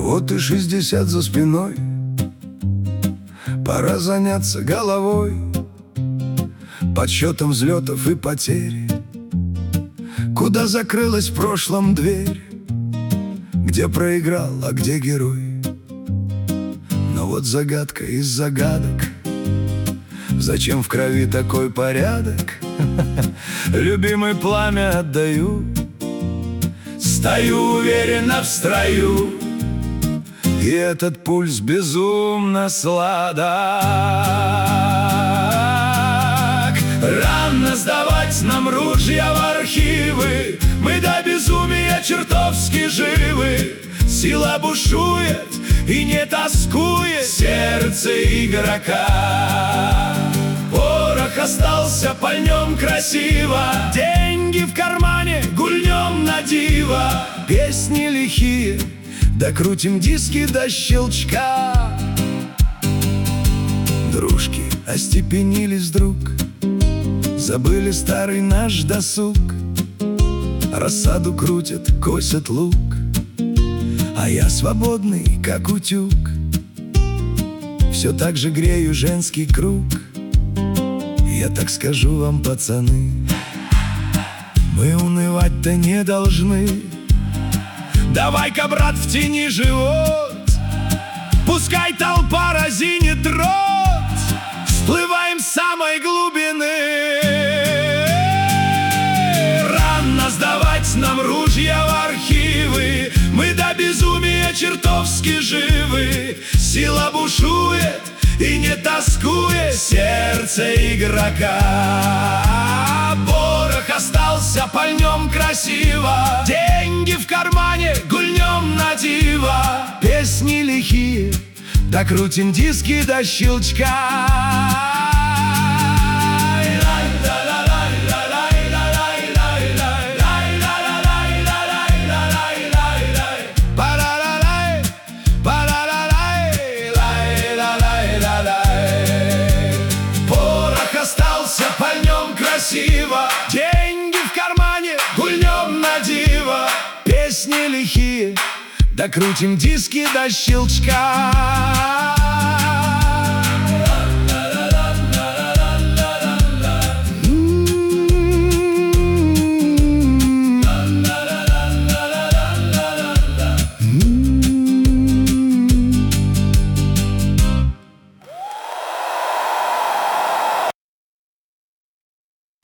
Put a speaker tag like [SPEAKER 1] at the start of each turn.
[SPEAKER 1] Вот и 60 за спиной, пора заняться головой, подсчетом взлетов и потерь. Куда закрылась в прошлом дверь, где проиграл, а где герой? Но вот загадка из загадок: зачем в крови такой порядок? Любимый пламя отдаю, стою уверенно в строю, и этот пульс безумно сладок. Рано сдавать нам ружья в архивы, мы до безумия чертовски живы. Сила бушует и не тоскует сердце игрока. Порох остался, пальнем красиво, деньги в кармане, гульнем на диво. Песни лихие, докрутим диски до щелчка. Дружки остепенились вдруг, забыли старый наш досуг. Рассаду крутят, косят лук, а я свободный, как утюг. Все так же грею женский круг. Я так скажу вам, пацаны, мы унывать-то не должны. Давай-ка, брат, втяни живот, пускай толпа разинет рот, всплываем с самой глубины. Рано сдавать нам ружья в архивы, мы до безумия чертовски живы. Сила бушует и не тоскует сердце игрока. Порох остался, пальнем красиво, деньги в кармане, гульнем на диво. Песни лихие, докрутим диски до щелчка. Пальнем красиво, деньги в кармане, гульнем на диво. Песни лихие, докрутим диски до щелчка.